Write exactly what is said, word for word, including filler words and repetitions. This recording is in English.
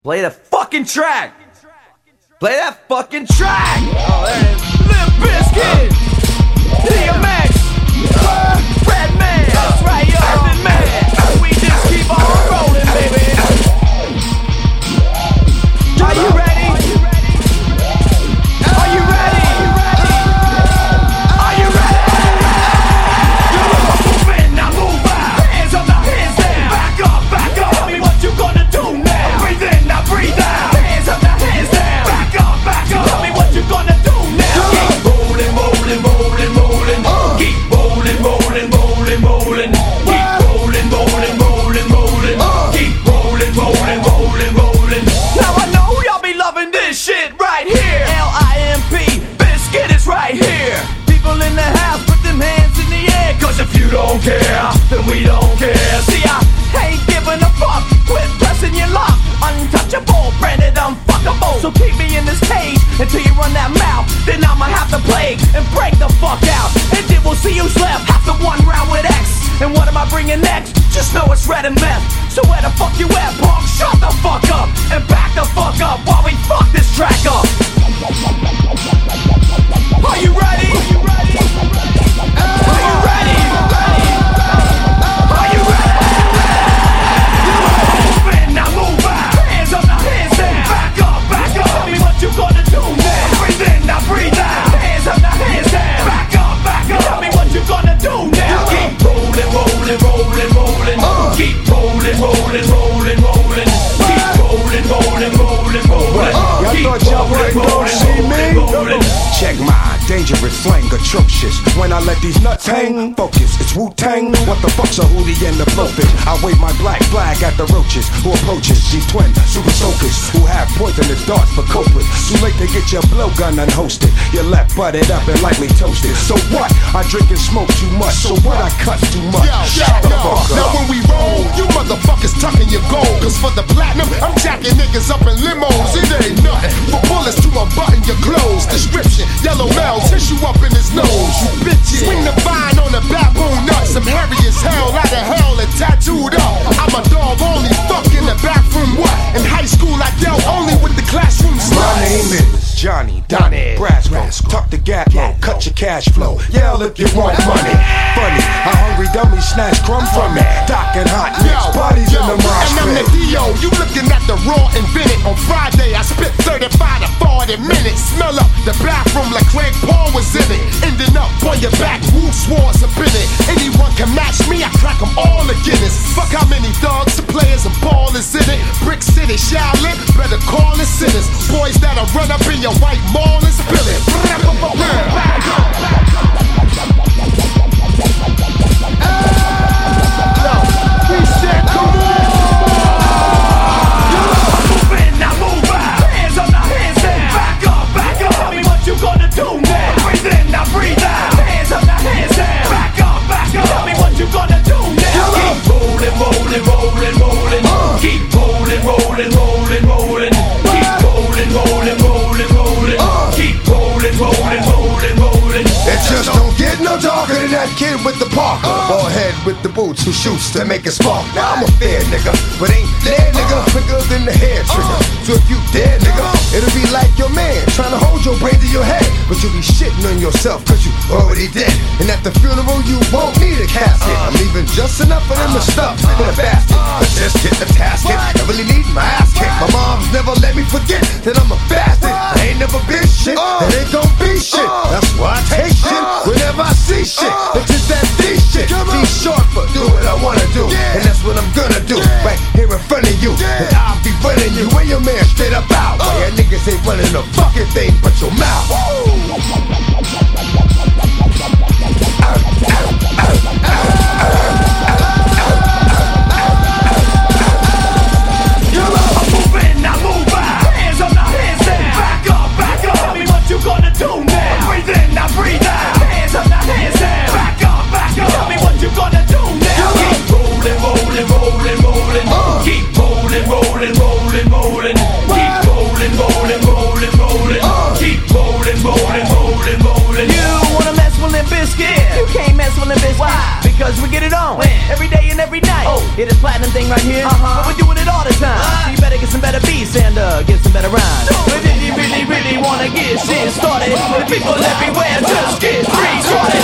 Play the fucking track! Play that fucking track! Oh, there it is. Limp Bizkit! D M X! Redman! That's right, yo, Earthen Man! We just keep on rolling, baby! Are you ready? Are you ready? Are you ready? Move in, now move out! Hands up, now hands down! Back up, back up! Tell me what you gonna do now! Breathe in, now breathe out! Hands up, now hands down! Back up, back up! Tell me what you gonna do now! Keep rolling, rolling, rolling, rolling! Keep rolling, rolling, rolling, rolling! Keep rolling, rolling, rolling, rolling! Keep rolling, rolling, rolling, rolling! Now I know y'all be loving this shit right here! L I M P, Bizkit is right here! People in the house, put them hands in the air! Cause if you don't care, then we don't care! See, I ain't giving a fuck! Quit pressing your luck! Untouchable, branded unfuckable! So keep me in this cage until you run that mouth. Then I'ma have to play and break the fuck out. And then we'll see who's left after one round with X. And what am I bringing next? Just know it's red and meth. So where the fuck you at, punk? Shut the fuck up and back the fuck up while we fuck this track up. Are you ready? Are you ready? Are you ready? Are you ready? Move in, now move out. Hands up, now hands down. Back up, back up. Tell me what you gonna do now. Breathe in, now breathe out. Hands up, now hands down. Back up, back up. Tell me what you gonna do now. Keep rolling, rolling, rolling, rolling. Keep rolling, rolling, rolling, rolling. Keep rolling, rolling, rolling, rolling. Y'all thought y'all wouldn't go see me? Check my dangerous slang, atrocious. When I let these nuts hang, focus, it's Wu-Tang. What the fuck's a hootie and the blowfish? I wave my black flag at the roaches who approaches these twin super soakers who have poisonous darts for culprits. Too late to get your blowgun unhosted. You're left butted up and lightly toasted. So what? I drink and smoke too much. So what? I cut too much. Yo, Shut the yo, fuck now up. when we roll, you motherfuckers tucking your gold. Cause for the platinum, I'm jacking niggas up in limos. It ain't nothing. For bullets to unbutton your clothes. Description, yellow male, tissue up in his nose. You bitches. Swing the vine on the baboon nuts. I'm hairy as hell, out of hell and tattooed up. I'm a dog only, fuck in the bathroom. What? In high school, I dealt only with the classroom sluts. My name is Johnny Donnie Brasco. Tuck the gap low, cut your cash flow. Yell if you want money. Funny, a hungry dummy snatch crumb from me. Doc and hot mix, bodies in the mosh and I'm the pit. D O, you looking at the raw invented. On Friday, I spit thirty-five to forty minutes. Smell up the bathroom like Craig Paul was in it. Ending up on your back, Wu Swords up in it. Anyone can match me, I crack them all again. Fuck how many thugs, players, and ballers in it. Brick City, Shaolin, better call it sinners. Boys that'll run up in your white mall and spill it. Yo, we said come on. Move in, now move out. Hands up, now hands down. Back up, back up. Tell me what you gonna do now. Breathe in, now breathe out. Hands up, now hands down. Back up, back up. Tell me what you gonna do now. Keep rolling, rolling, rolling, rolling. Keep rolling, rolling, rolling, rolling. Keep rolling, rolling, rolling, rolling. Keep rolling, rolling, rolling, rolling. It just don't get no darker than that kid with the Parker. Bald head with the boots who shoots to make it spark. Now I'm a fair nigga, but ain't dead nigga. Quicker than the hair trigger. So if you dead nigga, it'll be like your man trying to hold your brain to your head. But you'll be shitting on yourself cause you already dead. And at the funeral you won't need a casket. I'm leaving just enough of them to stuff in a basket. But just get the tasket. I really need my ass kicked. My mom's never let me forget that I'm a bastard. I ain't never been shit, and ain't gon' be shit. That's why I take shit whenever I see shit. It's just that D shit. D short for do what I wanna do, and that's what I'm gonna do. Right here in front of you, and I'll be running you and your man straight up out. Why your niggas ain't running a fucking thing but your mouth. Move in, now move out. Hands up, now hands down. Back up, back up. Tell me what you gonna do now. Breathe in, now breathe out. Hands up, now hands down. Back up, back up. Tell me what you gonna do now. Keep rolling, rolling, rolling, rolling. Keep rolling, rolling, rolling, rolling. Keep rolling, rolling, rolling, rolling. Keep rolling, rolling, rolling, rolling. Cause we get it on When? every day and every night. Oh. Hear this platinum thing right here? Uh-huh. But we're doing it all the time. Uh. So you better get some better beats and uh, get some better rhymes. But if you really, really wanna get shit started, the people everywhere just get free started.